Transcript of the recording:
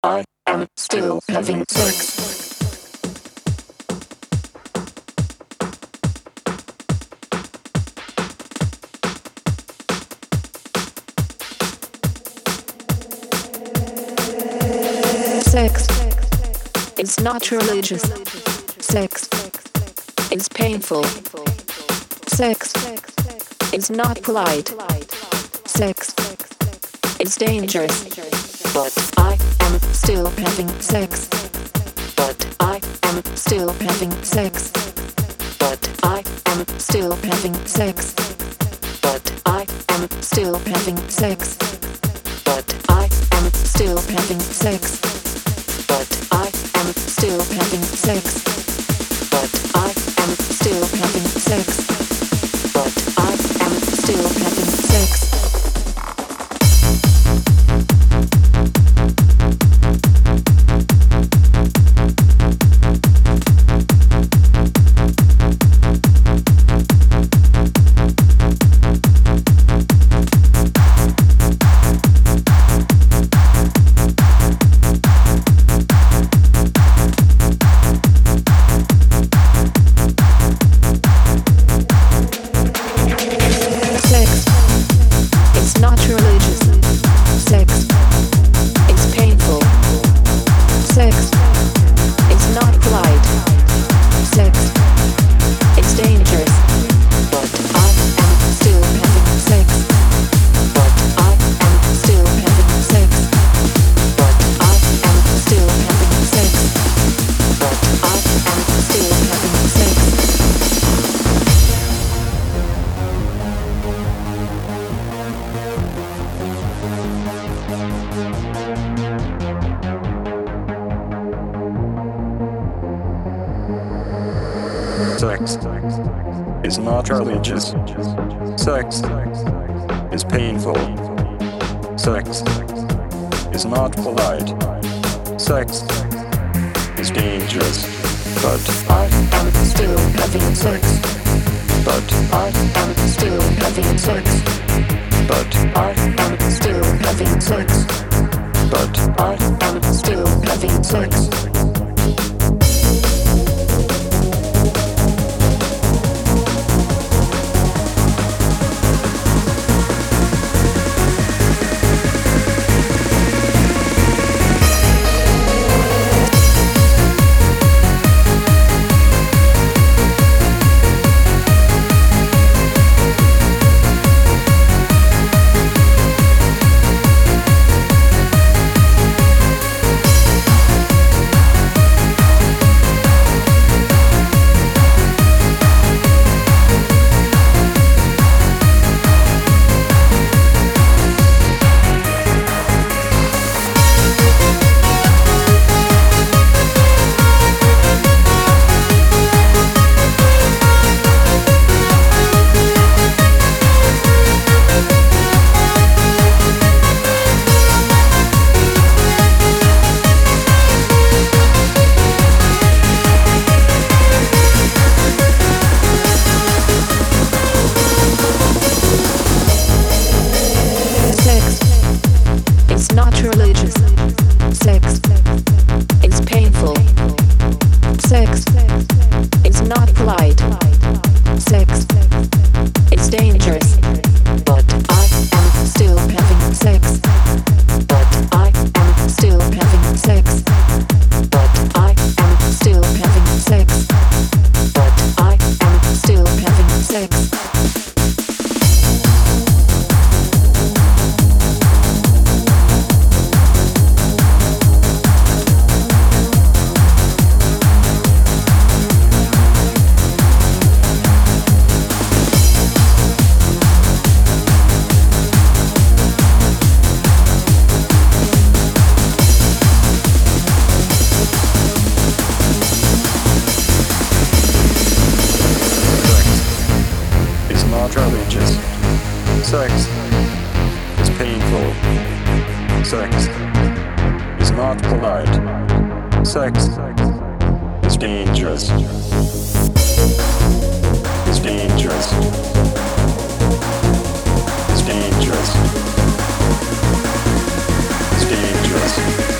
I am still having sex. Sex is not religious. Sex is painful. Sex is not polite. Sex is dangerous. But I am still having sex. But I am still having sex. But I am still having sex. But I am still having sex. But I am still having sex. But I am still having sex. But I am still having sex. But I am still having sex. Sex is not religious. Sex is painful. Sex is not polite. Sex is dangerous. But I am still having sex. But I am still having sex. But I am still having sex. But I am still having sex. religious. Sex is painful. Sex is not polite. Sex is dangerous. It's dangerous. It's dangerous. It's dangerous.